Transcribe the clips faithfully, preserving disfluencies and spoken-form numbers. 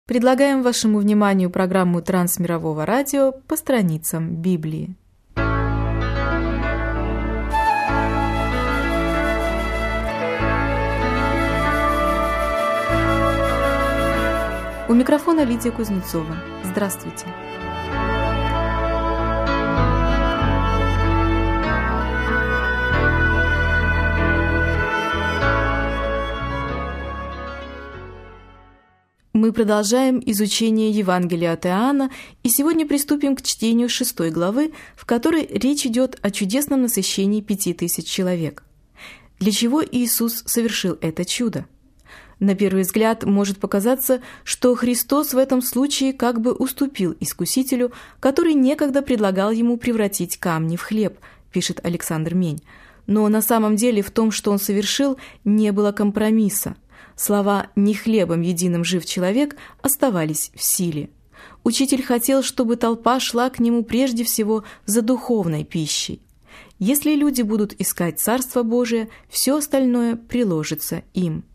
Предлагаем вашему вниманию программу Трансмирового радио по страницам Библии. У микрофона Лидия Кузнецова. Здравствуйте. Мы продолжаем изучение Евангелия от Иоанна и сегодня приступим к чтению шестой главы, в которой речь идет о чудесном насыщении пяти тысяч человек. Для чего Иисус совершил это чудо? На первый взгляд может показаться, что Христос в этом случае как бы уступил Искусителю, который некогда предлагал ему превратить камни в хлеб, пишет Александр Мень. Но на самом деле в том, что он совершил, не было компромисса. Слова «не хлебом единым жив человек» оставались в силе. Учитель хотел, чтобы толпа шла к нему прежде всего за духовной пищей. Если люди будут искать Царство Божие, все остальное приложится им.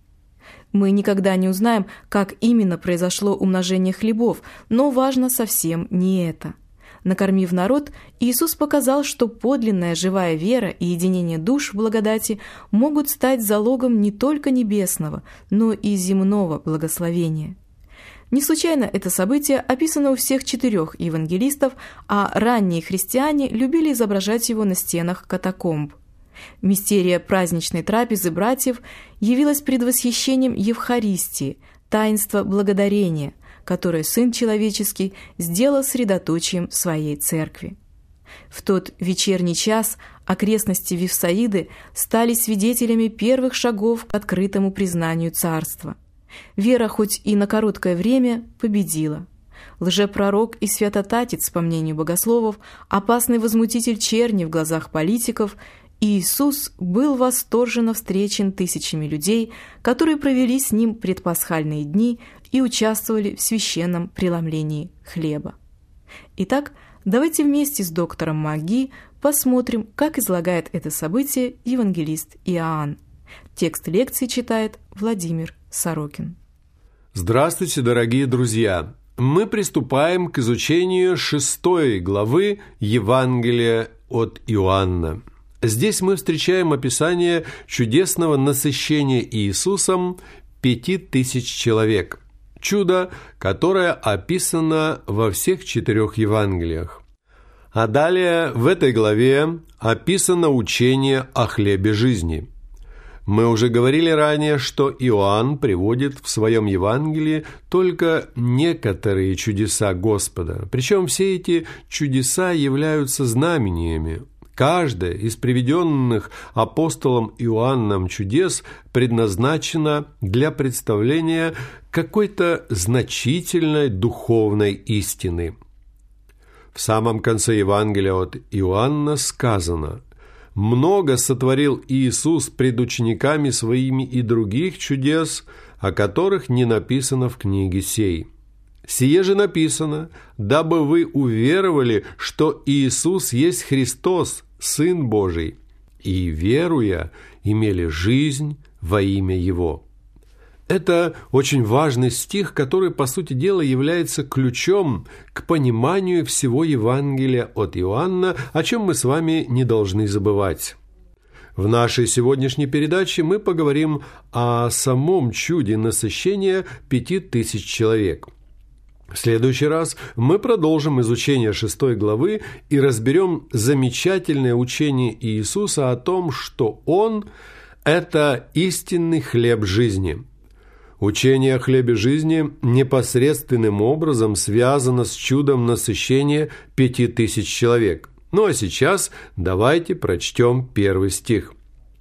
Мы никогда не узнаем, как именно произошло умножение хлебов, но важно совсем не это. Накормив народ, Иисус показал, что подлинная живая вера и единение душ в благодати могут стать залогом не только небесного, но и земного благословения. Не случайно это событие описано у всех четырех евангелистов, а ранние христиане любили изображать его на стенах катакомб. Мистерия праздничной трапезы братьев явилась предвосхищением Евхаристии, таинства благодарения, которое Сын Человеческий сделал средоточием своей церкви. В тот вечерний час окрестности Вифсаиды стали свидетелями первых шагов к открытому признанию царства. Вера, хоть и на короткое время, победила. Лжепророк и святотатец, по мнению богословов, опасный возмутитель черни в глазах политиков, Иисус был восторженно встречен тысячами людей, которые провели с Ним предпасхальные дни и участвовали в священном преломлении хлеба. Итак, давайте вместе с доктором Маги посмотрим, как излагает это событие евангелист Иоанн. Текст лекции читает Владимир Сорокин. Здравствуйте, дорогие друзья! Мы приступаем к изучению шестой главы Евангелия от Иоанна. Здесь мы встречаем описание чудесного насыщения Иисусом пяти тысяч человек. Чудо, которое описано во всех четырех Евангелиях. А далее в этой главе описано учение о хлебе жизни. Мы уже говорили ранее, что Иоанн приводит в своем Евангелии только некоторые чудеса Господа. Причем все эти чудеса являются знамениями. Каждое из приведенных апостолом Иоанном чудес предназначено для представления какой-то значительной духовной истины. В самом конце Евангелия от Иоанна сказано: «Много сотворил Иисус пред учениками своими и других чудес, о которых не написано в книге сей. Сие же написано, дабы вы уверовали, что Иисус есть Христос, Сын Божий, и, веруя, имели жизнь во имя Его». Это очень важный стих, который, по сути дела, является ключом к пониманию всего Евангелия от Иоанна, о чем мы с вами не должны забывать. В нашей сегодняшней передаче мы поговорим о самом чуде насыщения пяти тысяч человек. В следующий раз мы продолжим изучение шестой главы и разберем замечательное учение Иисуса о том, что Он – это истинный хлеб жизни. Учение о хлебе жизни непосредственным образом связано с чудом насыщения пяти тысяч человек. Ну а сейчас давайте прочтем первый стих.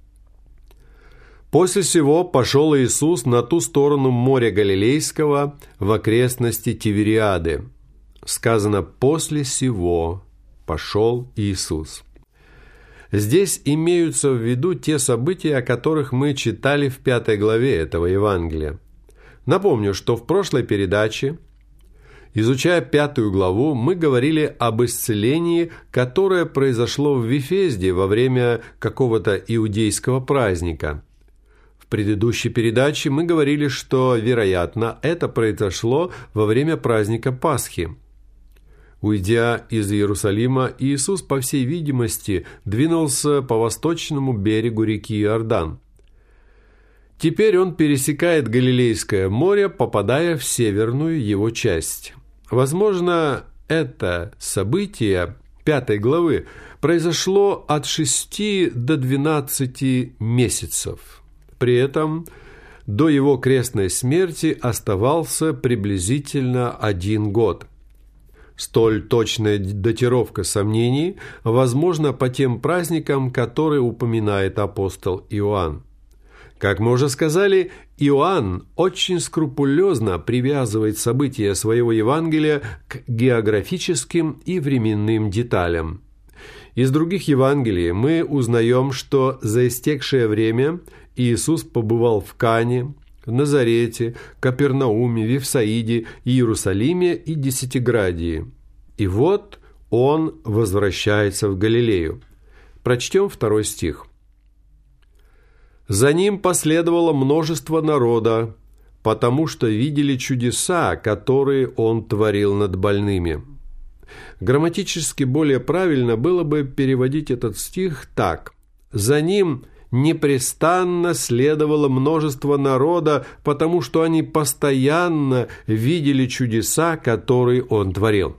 «После сего пошел Иисус на ту сторону моря Галилейского в окрестности Тивериады». Сказано «после сего пошел Иисус». Здесь имеются в виду те события, о которых мы читали в пятой главе этого Евангелия. Напомню, что в прошлой передаче, изучая пятую главу, мы говорили об исцелении, которое произошло в Вифезде во время какого-то иудейского праздника. предыдущей передаче мы говорили, что, вероятно, это произошло во время праздника Пасхи. Уйдя из Иерусалима, Иисус, по всей видимости, двинулся по восточному берегу реки Иордан. Теперь он пересекает Галилейское море, попадая в северную его часть. Возможно, это событие пятой главы произошло от шести до двенадцати месяцев. При этом до его крестной смерти оставался приблизительно один год. Столь точная датировка сомнений возможна по тем праздникам, которые упоминает апостол Иоанн. Как мы уже сказали, Иоанн очень скрупулезно привязывает события своего Евангелия к географическим и временным деталям. Из других Евангелий мы узнаем, что за истекшее время Иисус побывал в Кане, в Назарете, Капернауме, Вифсаиде, Иерусалиме и Десятиградии. И вот он возвращается в Галилею. Прочтем второй стих. «За ним последовало множество народа, потому что видели чудеса, которые он творил над больными». Грамматически более правильно было бы переводить этот стих так. «За ним непрестанно следовало множество народа, потому что они постоянно видели чудеса, которые он творил».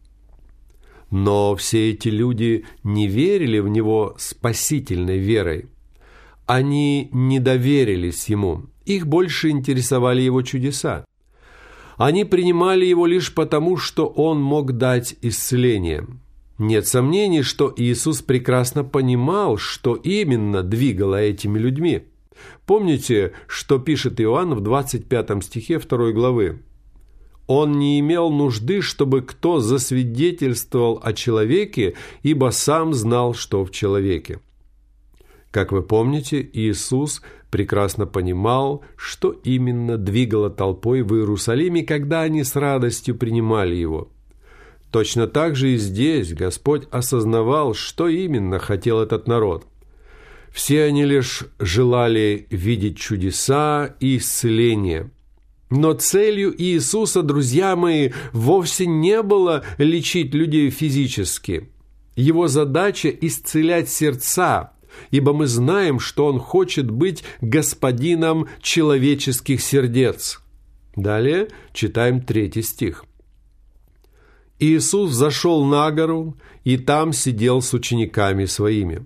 Но все эти люди не верили в него спасительной верой. Они не доверились ему, их больше интересовали его чудеса. Они принимали его лишь потому, что он мог дать исцеление. Нет сомнений, что Иисус прекрасно понимал, что именно двигало этими людьми. Помните, что пишет Иоанн в двадцать пятом стихе второй главы? «Он не имел нужды, чтобы кто засвидетельствовал о человеке, ибо сам знал, что в человеке». Как вы помните, Иисус прекрасно понимал, что именно двигало толпой в Иерусалиме, когда они с радостью принимали Его. Точно так же и здесь Господь осознавал, что именно хотел этот народ. Все они лишь желали видеть чудеса и исцеление. Но целью Иисуса, друзья мои, вовсе не было лечить людей физически. Его задача – исцелять сердца, ибо мы знаем, что Он хочет быть господином человеческих сердец. Далее читаем третий стих. «Иисус зашел на гору, и там сидел с учениками своими».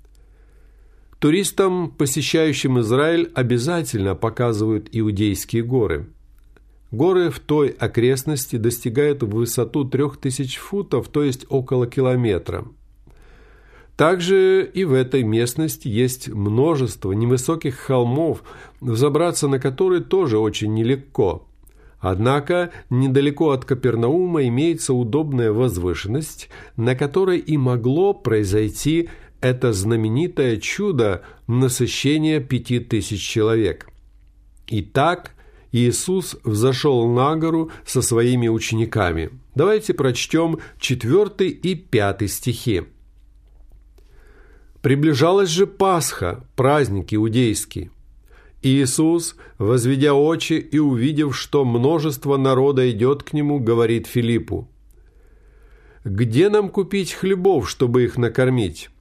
Туристам, посещающим Израиль, обязательно показывают иудейские горы. Горы в той окрестности достигают в высоту трех тысяч футов, то есть около километра. Также и в этой местности есть множество невысоких холмов, взобраться на которые тоже очень нелегко. Однако недалеко от Капернаума имеется удобная возвышенность, на которой и могло произойти это знаменитое чудо насыщения пяти тысяч человек. Итак, Иисус взошел на гору со своими учениками. Давайте прочтем четвертый и пятый стихи. «Приближалась же Пасха, праздник иудейский. Иисус, возведя очи и увидев, что множество народа идет к Нему, говорит Филиппу: „Где нам купить хлебов, чтобы их накормить?“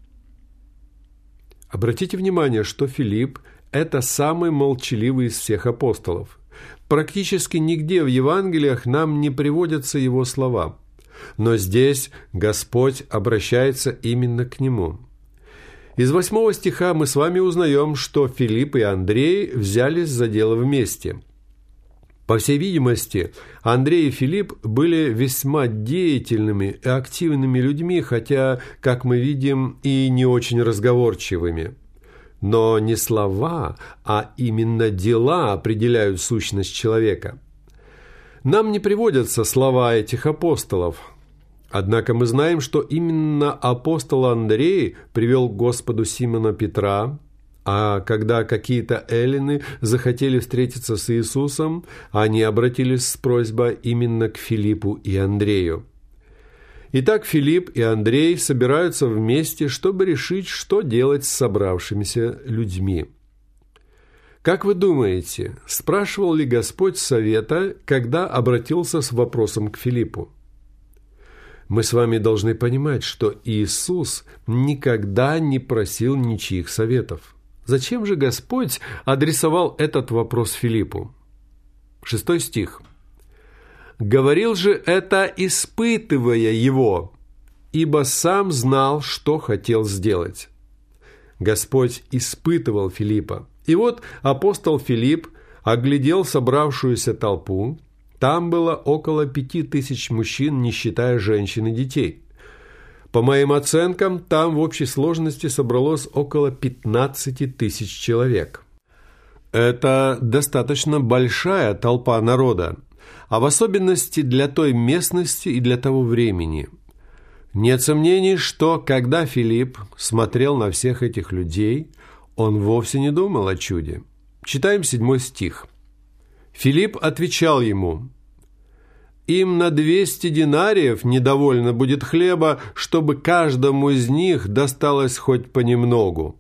Обратите внимание, что Филипп – это самый молчаливый из всех апостолов. Практически нигде в Евангелиях нам не приводятся его слова. Но здесь Господь обращается именно к нему. Из восьмого стиха мы с вами узнаем, что Филипп и Андрей взялись за дело вместе. По всей видимости, Андрей и Филипп были весьма деятельными и активными людьми, хотя, как мы видим, и не очень разговорчивыми. Но не слова, а именно дела определяют сущность человека. Нам не приводятся слова этих апостолов. Однако мы знаем, что именно апостол Андрей привел к Господу Симона Петра, а когда какие-то эллины захотели встретиться с Иисусом, они обратились с просьбой именно к Филиппу и Андрею. Итак, Филипп и Андрей собираются вместе, чтобы решить, что делать с собравшимися людьми. Как вы думаете, спрашивал ли Господь совета, когда обратился с вопросом к Филиппу? Мы с вами должны понимать, что Иисус никогда не просил ничьих советов. Зачем же Господь адресовал этот вопрос Филиппу? Шестой стих. «Говорил же это, испытывая его, ибо сам знал, что хотел сделать». Господь испытывал Филиппа. И вот апостол Филипп оглядел собравшуюся толпу. Там было около пяти тысяч мужчин, не считая женщин и детей. По моим оценкам, там в общей сложности собралось около пятнадцати тысяч человек. Это достаточно большая толпа народа, а в особенности для той местности и для того времени. Нет сомнений, что когда Филипп смотрел на всех этих людей, он вовсе не думал о чуде. Читаем седьмой стих. Филипп отвечал ему: «Им на двести динариев недовольно будет хлеба, чтобы каждому из них досталось хоть понемногу».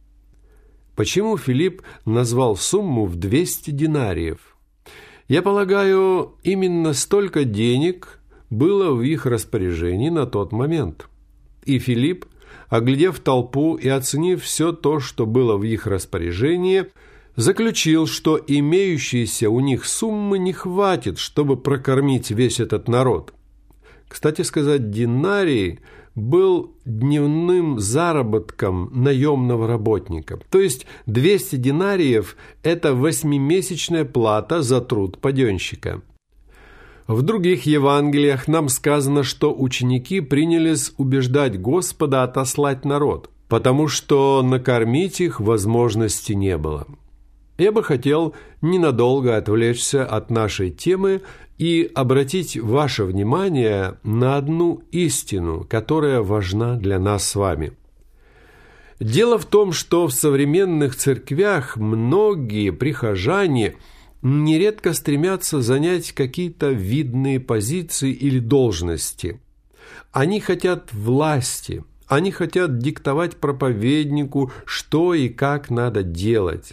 Почему Филипп назвал сумму в двести динариев? Я полагаю, именно столько денег было в их распоряжении на тот момент. И Филипп, оглядев толпу и оценив все то, что было в их распоряжении, заключил, что имеющиеся у них суммы не хватит, чтобы прокормить весь этот народ. Кстати сказать, динарий был дневным заработком наемного работника. То есть двести динариев – это восьмимесячная плата за труд паденщика. В других Евангелиях нам сказано, что ученики принялись убеждать Господа отослать народ, потому что накормить их возможности не было. Я бы хотел ненадолго отвлечься от нашей темы и обратить ваше внимание на одну истину, которая важна для нас с вами. Дело в том, что в современных церквях многие прихожане нередко стремятся занять какие-то видные позиции или должности. Они хотят власти, они хотят диктовать проповеднику, что и как надо делать.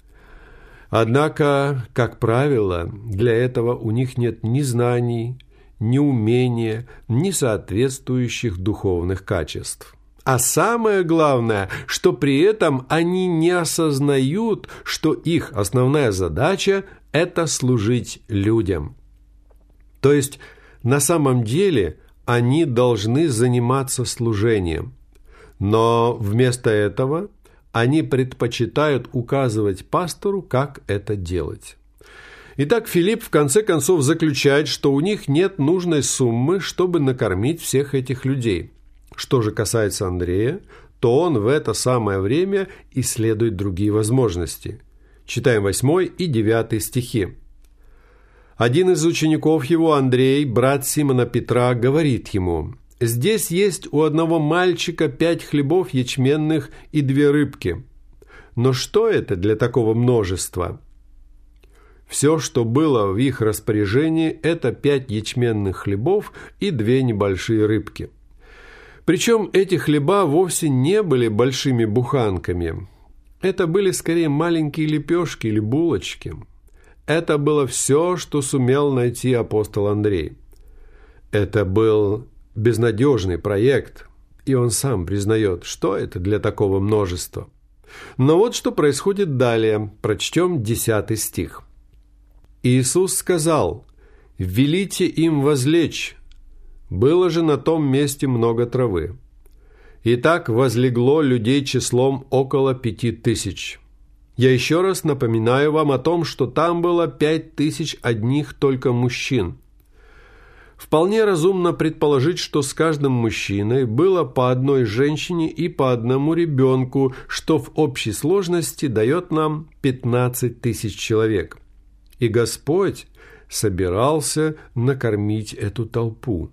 Однако, как правило, для этого у них нет ни знаний, ни умения, ни соответствующих духовных качеств. А самое главное, что при этом они не осознают, что их основная задача – это служить людям. То есть, на самом деле, они должны заниматься служением. Но вместо этого они предпочитают указывать пастору, как это делать. Итак, Филипп в конце концов заключает, что у них нет нужной суммы, чтобы накормить всех этих людей. Что же касается Андрея, то он в это самое время исследует другие возможности. Читаем восьмой и девятый стихи. Один из учеников его, Андрей, брат Симона Петра, говорит ему: «Здесь есть у одного мальчика пять хлебов ячменных и две рыбки. Но что это для такого множества?» Все, что было в их распоряжении, это пять ячменных хлебов и две небольшие рыбки. Причем эти хлеба вовсе не были большими буханками. Это были скорее маленькие лепешки или булочки. Это было все, что сумел найти апостол Андрей. Это был безнадежный проект, и он сам признает, что это для такого множества. Но вот что происходит далее. Прочтем десятый стих. «Иисус сказал: велите им возлечь. Было же на том месте много травы. Итак, возлегло людей числом около пяти тысяч. Я еще раз напоминаю вам о том, что там было пять тысяч одних только мужчин. Вполне разумно предположить, что с каждым мужчиной было по одной женщине и по одному ребенку, что в общей сложности дает нам пятнадцать тысяч человек. И Господь собирался накормить эту толпу.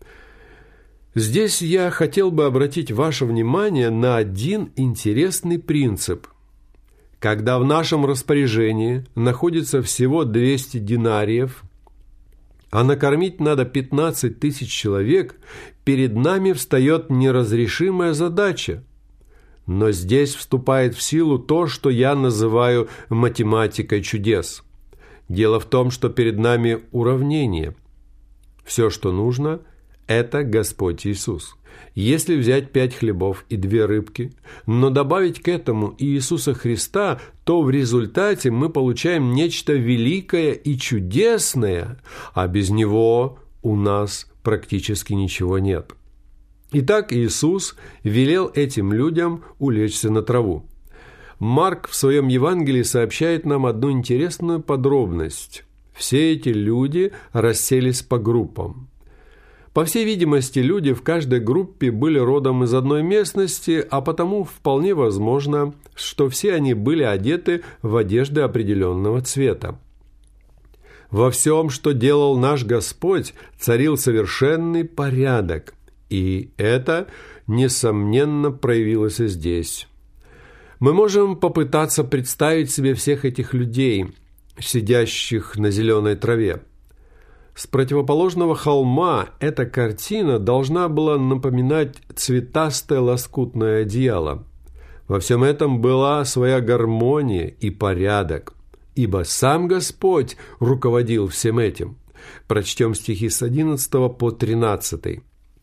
Здесь я хотел бы обратить ваше внимание на один интересный принцип. Когда в нашем распоряжении находится всего двести динариев, а накормить надо пятнадцать тысяч человек, перед нами встает неразрешимая задача. Но здесь вступает в силу то, что я называю математикой чудес. Дело в том, что перед нами уравнение. Все, что нужно, это Господь Иисус. Если взять пять хлебов и две рыбки, но добавить к этому Иисуса Христа, то в результате мы получаем нечто великое и чудесное, а без Него у нас практически ничего нет. Итак, Иисус велел этим людям улечься на траву. Марк в своем Евангелии сообщает нам одну интересную подробность. Все эти люди расселись по группам. По всей видимости, люди в каждой группе были родом из одной местности, а потому вполне возможно, что все они были одеты в одежды определенного цвета. Во всем, что делал наш Господь, царил совершенный порядок, и это, несомненно, проявилось и здесь. Мы можем попытаться представить себе всех этих людей, сидящих на зеленой траве. С противоположного холма эта картина должна была напоминать цветастое лоскутное одеяло. Во всем этом была своя гармония и порядок, ибо сам Господь руководил всем этим. Прочтем стихи с одиннадцатого по тринадцатый.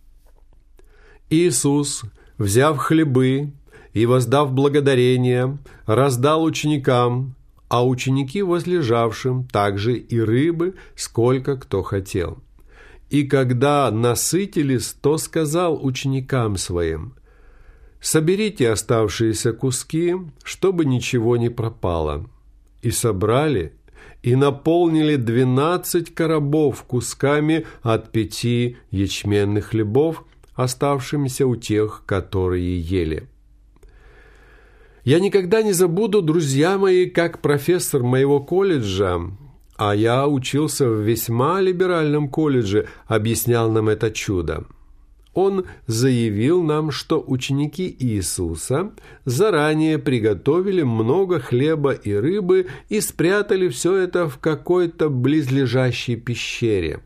«Иисус, взяв хлебы и воздав благодарение, раздал ученикам, а ученики возлежавшим также и рыбы, сколько кто хотел. И когда насытились, то сказал ученикам своим: соберите оставшиеся куски, чтобы ничего не пропало. И собрали, и наполнили двенадцать коробов кусками от пяти ячменных хлебов, оставшимися у тех, которые ели». Я никогда не забуду, друзья мои, как профессор моего колледжа, а я учился в весьма либеральном колледже, объяснял нам это чудо. Он заявил нам, что ученики Иисуса заранее приготовили много хлеба и рыбы и спрятали все это в какой-то близлежащей пещере.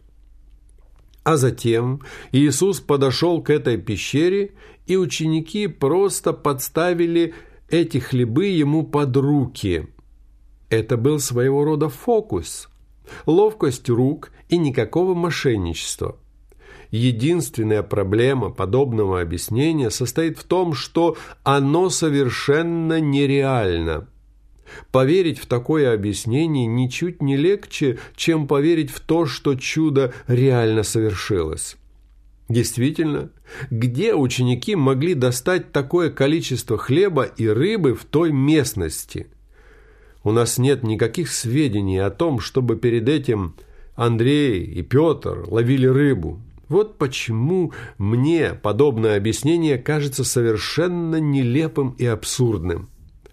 А затем Иисус подошел к этой пещере, и ученики просто подставили эти хлебы ему под руки. Это был своего рода фокус, ловкость рук и никакого мошенничества. Единственная проблема подобного объяснения состоит в том, что оно совершенно нереально. Поверить в такое объяснение ничуть не легче, чем поверить в то, что чудо реально совершилось. Действительно, где ученики могли достать такое количество хлеба и рыбы в той местности? У нас нет никаких сведений о том, чтобы перед этим Андрей и Петр ловили рыбу. Вот почему мне подобное объяснение кажется совершенно нелепым и абсурдным.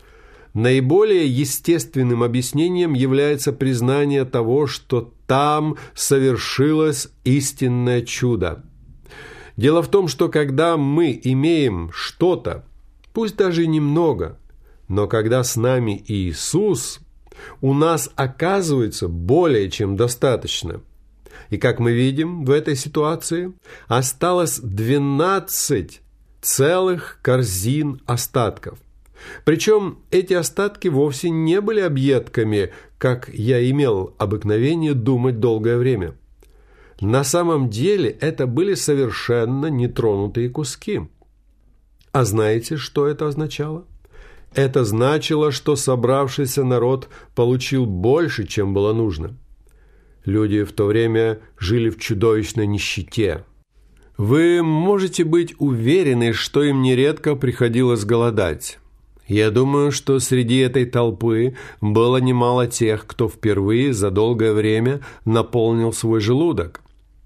Наиболее естественным объяснением является признание того, что там совершилось истинное чудо. Дело в том, что когда мы имеем что-то, пусть даже немного, но когда с нами Иисус, у нас оказывается более чем достаточно. И как мы видим в этой ситуации, осталось двенадцать целых корзин остатков. Причем эти остатки вовсе не были объедками, как я имел обыкновение думать долгое время. На самом деле это были совершенно нетронутые куски. А знаете, что это означало? Это значило, что собравшийся народ получил больше, чем было нужно. Люди в то время жили в чудовищной нищете. Вы можете быть уверены, что им нередко приходилось голодать. Я думаю, что среди этой толпы было немало тех, кто впервые за долгое время наполнил свой желудок.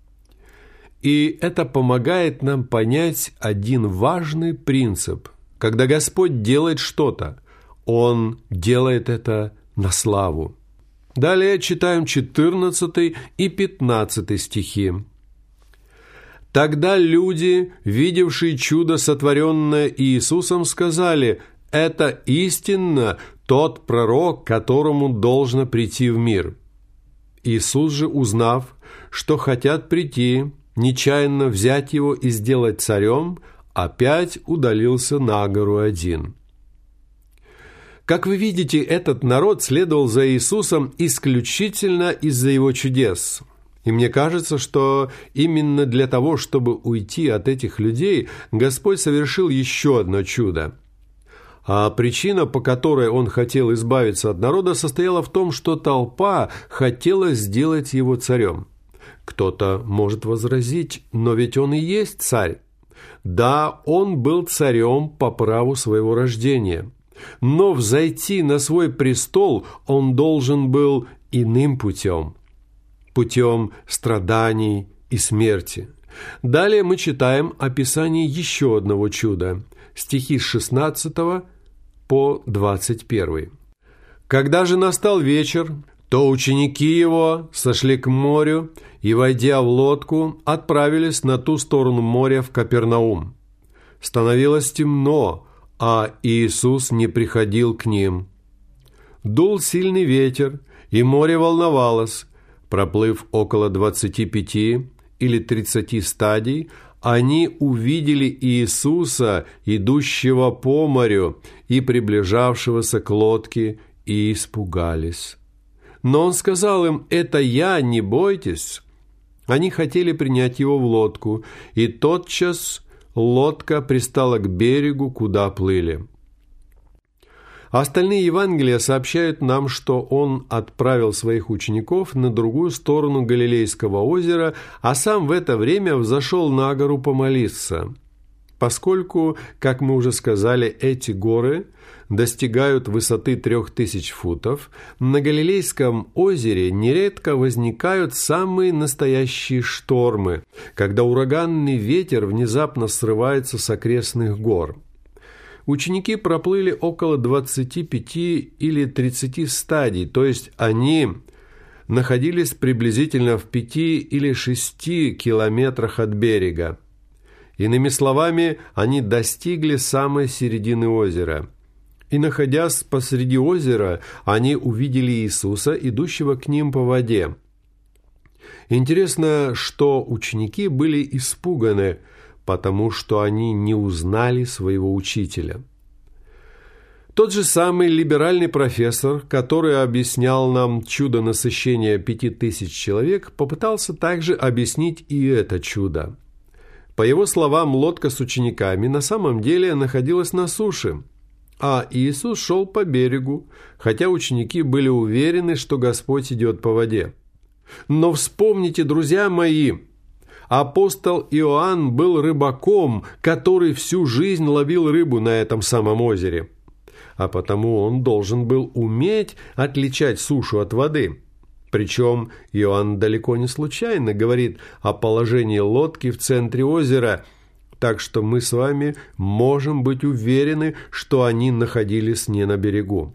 И это помогает нам понять один важный принцип. Когда Господь делает что-то, Он делает это на славу. Далее читаем четырнадцатый и пятнадцатый стихи. «Тогда люди, видевшие чудо, сотворенное Иисусом, сказали: это истинно тот пророк, которому должно прийти в мир. Иисус же, узнав, что хотят прийти, нечаянно взять его и сделать царем, опять удалился на гору один. Как вы видите, этот народ следовал за Иисусом исключительно из-за его чудес. И мне кажется, что именно для того, чтобы уйти от этих людей, Господь совершил еще одно чудо. А причина, по которой Он хотел избавиться от народа, состояла в том, что толпа хотела сделать его царем. Кто-то может возразить, но ведь он и есть царь. Да, он был царем по праву своего рождения. Но взойти на свой престол он должен был иным путем. Путем страданий и смерти. Далее мы читаем описание еще одного чуда. Стихи с шестнадцатого по двадцать первый. «Когда же настал вечер, то ученики его сошли к морю и, войдя в лодку, отправились на ту сторону моря в Капернаум. Становилось темно, а Иисус не приходил к ним. Дул сильный ветер, и море волновалось. Проплыв около двадцати пяти или тридцати стадий, они увидели Иисуса, идущего по морю и приближавшегося к лодке, и испугались. Но Он сказал им: «Это я, не бойтесь». Они хотели принять Его в лодку, и тотчас лодка пристала к берегу, куда плыли. Остальные Евангелия сообщают нам, что Он отправил своих учеников на другую сторону Галилейского озера, а сам в это время взошел на гору помолиться. Поскольку, как мы уже сказали, эти горы достигают высоты трех тысяч футов, на Галилейском озере нередко возникают самые настоящие штормы, когда ураганный ветер внезапно срывается с окрестных гор. Ученики проплыли около двадцати пяти или тридцати стадий, то есть они находились приблизительно в пяти или шести километрах от берега. Иными словами, они достигли самой середины озера. И, находясь посреди озера, они увидели Иисуса, идущего к ним по воде. Интересно, что ученики были испуганы, потому что они не узнали своего учителя. Тот же самый либеральный профессор, который объяснял нам чудо насыщения пяти тысяч человек, попытался также объяснить и это чудо. По его словам, лодка с учениками на самом деле находилась на суше, а Иисус шел по берегу, хотя ученики были уверены, что Господь идет по воде. Но вспомните, друзья мои, апостол Иоанн был рыбаком, который всю жизнь ловил рыбу на этом самом озере, а потому он должен был уметь отличать сушу от воды. Причем Иоанн далеко не случайно говорит о положении лодки в центре озера, так что мы с вами можем быть уверены, что они находились не на берегу.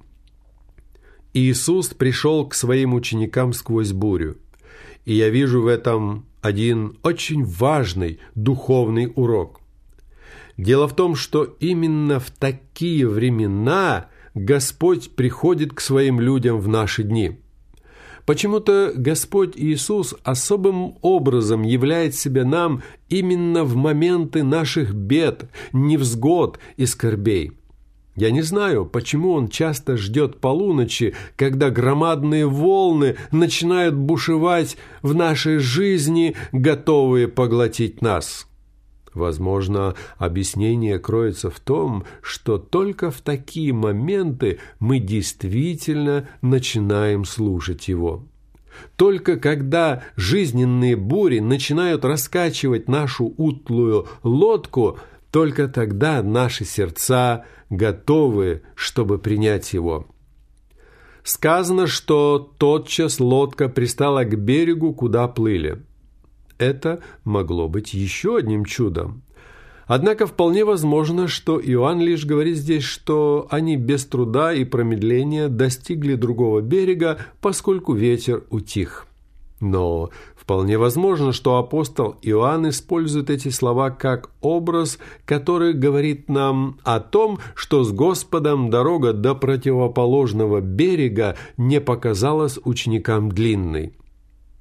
Иисус пришел к своим ученикам сквозь бурю, и я вижу в этом один очень важный духовный урок. Дело в том, что именно в такие времена Господь приходит к своим людям в наши дни. Почему-то Господь Иисус особым образом являет себя нам именно в моменты наших бед, невзгод и скорбей. Я не знаю, почему Он часто ждет полуночи, когда громадные волны начинают бушевать в нашей жизни, готовые поглотить нас. Возможно, объяснение кроется в том, что только в такие моменты мы действительно начинаем слушать Его. Только когда жизненные бури начинают раскачивать нашу утлую лодку, только тогда наши сердца готовы, чтобы принять Его. Сказано, что тотчас лодка пристала к берегу, куда плыли. Это могло быть еще одним чудом. Однако вполне возможно, что Иоанн лишь говорит здесь, что они без труда и промедления достигли другого берега, поскольку ветер утих. Но вполне возможно, что апостол Иоанн использует эти слова как образ, который говорит нам о том, что с Господом дорога до противоположного берега не показалась ученикам длинной.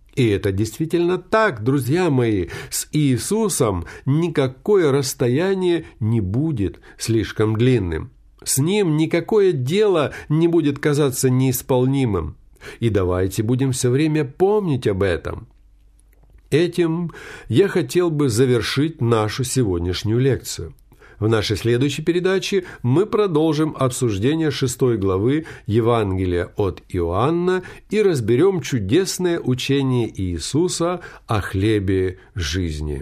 И это действительно так, друзья мои. С Иисусом никакое расстояние не будет слишком длинным. С Ним никакое дело не будет казаться неисполнимым. И давайте будем все время помнить об этом. Этим я хотел бы завершить нашу сегодняшнюю лекцию. В нашей следующей передаче мы продолжим обсуждение шестой главы Евангелия от Иоанна и разберем чудесное учение Иисуса о хлебе жизни.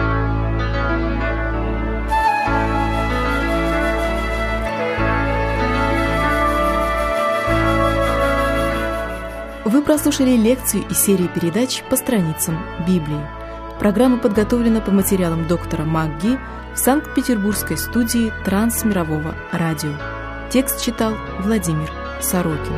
Вы прослушали лекцию из серии передач по страницам Библии. Программа подготовлена по материалам доктора МакГи в Санкт-Петербургской студии Трансмирового радио. Текст читал Владимир Сорокин.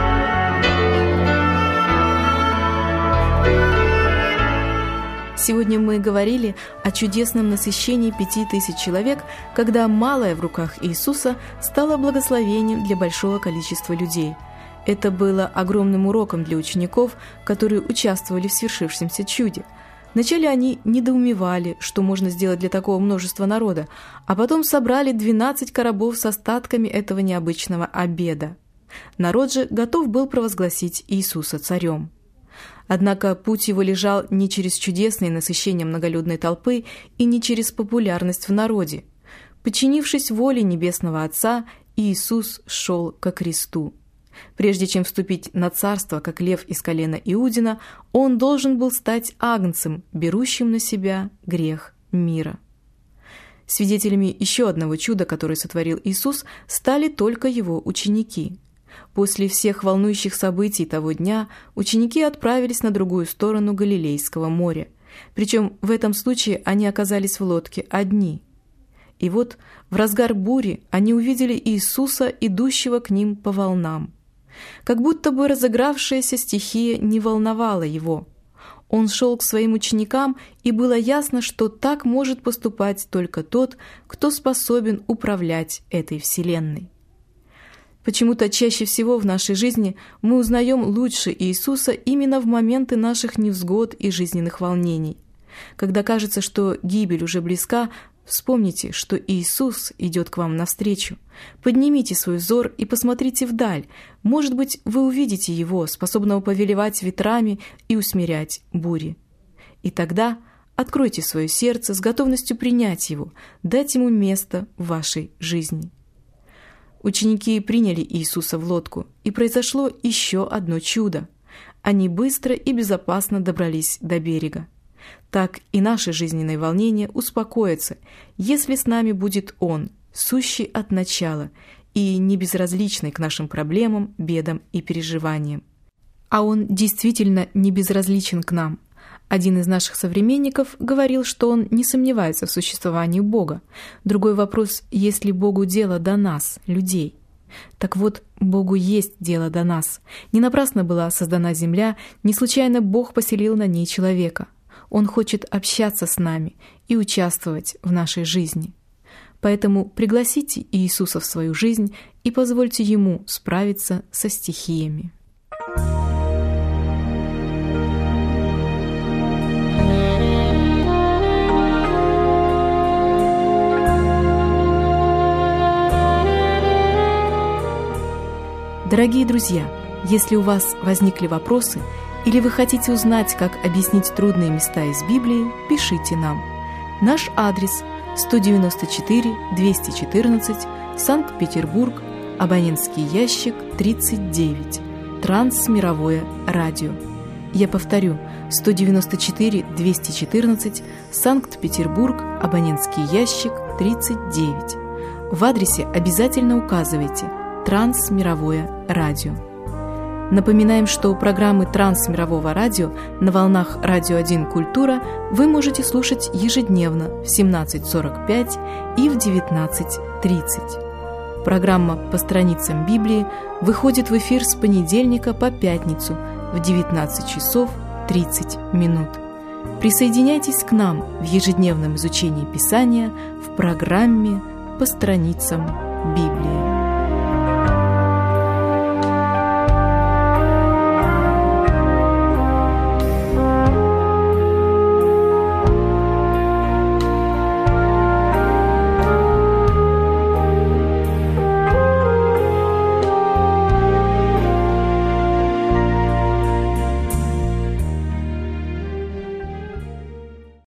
Сегодня мы говорили о чудесном насыщении пяти тысяч человек, когда малое в руках Иисуса стало благословением для большого количества людей. Это было огромным уроком для учеников, которые участвовали в свершившемся чуде. Вначале они недоумевали, что можно сделать для такого множества народа, а потом собрали двенадцать коробов с остатками этого необычного обеда. Народ же готов был провозгласить Иисуса царем. Однако путь его лежал не через чудесное насыщение многолюдной толпы и не через популярность в народе. Подчинившись воле Небесного Отца, Иисус шел ко кресту. Прежде чем вступить на царство, как лев из колена Иудина, он должен был стать агнцем, берущим на себя грех мира. Свидетелями еще одного чуда, которое сотворил Иисус, стали только его ученики. После всех волнующих событий того дня ученики отправились на другую сторону Галилейского моря. Причем в этом случае они оказались в лодке одни. И вот в разгар бури они увидели Иисуса, идущего к ним по волнам. Как будто бы разыгравшаяся стихия не волновала его. Он шел к своим ученикам, и было ясно, что так может поступать только тот, кто способен управлять этой вселенной. Почему-то чаще всего в нашей жизни мы узнаем лучше Иисуса именно в моменты наших невзгод и жизненных волнений. Когда кажется, что гибель уже близка, вспомните, что Иисус идет к вам навстречу. Поднимите свой взор и посмотрите вдаль. Может быть, вы увидите Его, способного повелевать ветрами и усмирять бури. И тогда откройте свое сердце с готовностью принять Его, дать Ему место в вашей жизни. Ученики приняли Иисуса в лодку, и произошло еще одно чудо. Они быстро и безопасно добрались до берега. Так и наши жизненные волнения успокоятся, если с нами будет Он, сущий от начала и не безразличный к нашим проблемам, бедам и переживаниям. А Он действительно не безразличен к нам. Один из наших современников говорил, что он не сомневается в существовании Бога. Другой вопрос, есть ли Богу дело до нас, людей? Так вот, Богу есть дело до нас. Не напрасно была создана земля, не случайно Бог поселил на ней человека. Он хочет общаться с нами и участвовать в нашей жизни. Поэтому пригласите Иисуса в свою жизнь и позвольте Ему справиться со стихиями. Дорогие друзья, если у вас возникли вопросы или вы хотите узнать, как объяснить трудные места из Библии, пишите нам. Наш адрес сто девяносто четыре двести четырнадцать, Санкт-Петербург, абонентский ящик тридцать девять, Трансмировое радио. Я повторю, сто девяносто четыре двести четырнадцать, Санкт-Петербург, абонентский ящик тридцать девять. В адресе обязательно указывайте «Трансмировое радио». Напоминаем, что программы Трансмирового радио на волнах Радио один Культура вы можете слушать ежедневно в семнадцать сорок пять и в девятнадцать тридцать. Программа «По страницам Библии» выходит в эфир с понедельника по пятницу в девятнадцать часов тридцать минут. Присоединяйтесь к нам в ежедневном изучении Писания в программе «По страницам Библии».